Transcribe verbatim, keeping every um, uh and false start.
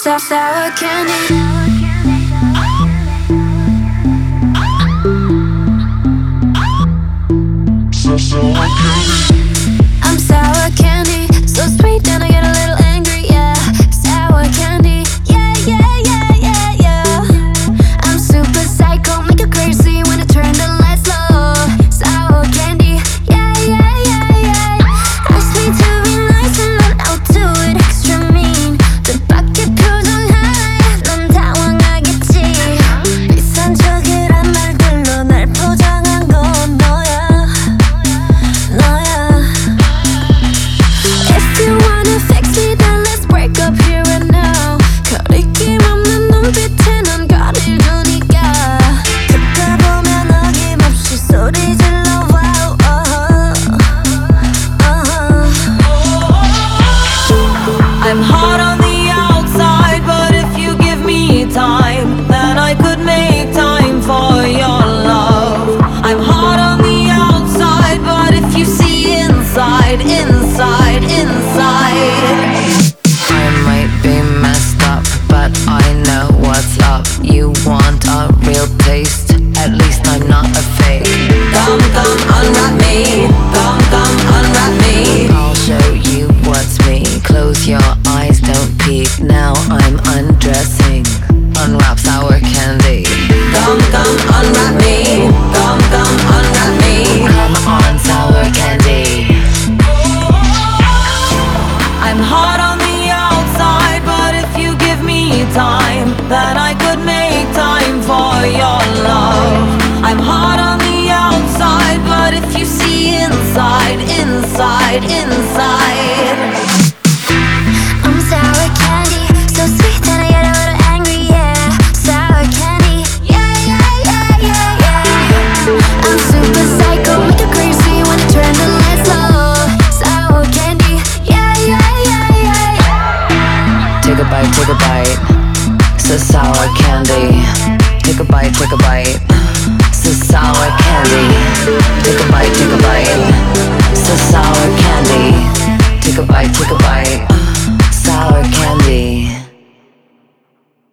sour, sour candy. I'm sour candy, so sweet and I get a little angry, yeah. Sour candy, yeah, yeah, yeah, yeah, yeah. I'm super psycho, make you crazy when I turn the lights low. Sour candy, yeah, yeah, yeah, yeah. Ask me to be nice and then I'll do it extra mean. 뜻밖의 표정 하나에 넌 당황하겠지. 이상적이란 말들로 날 포장한 건 너야. If you wanna fix me, then let's break up here and now. 거리낌 없는 눈빛에 넌 거리를 두니까. 듣다 보면 어김없이 소리 질러. Wow, uh-huh, uh-huh. I'm hot on the outside, but if you give me time, then I could make time for your love. I'm hot on the outside, but if you see inside, inside, inside. I might be messed up, but I know what's up. You want a real taste? At least I'm not a fake. Come, come, unwrap me. Come, come, unwrap me. I'll show you what's me. Close your eyes, don't peek. Now I'm undressing. Unwrap sour candy. Come, come, unwrap me. Come, come, unwrap me. Come on, sour candy. I'm hot on the outside, but if you give me time, then I could make time for your love. I'm hot on the outside, but if you see inside, inside, inside. I'm sour candy, so sweet and I get a little angry, yeah. Sour candy, yeah, yeah, yeah, yeah, yeah. I'm super psycho, make you crazy when I turn the lights low. Sour candy, yeah, yeah, yeah, yeah. Take a bite, take a bite. So sour candy. Take a bite, take a bite. So sour candy.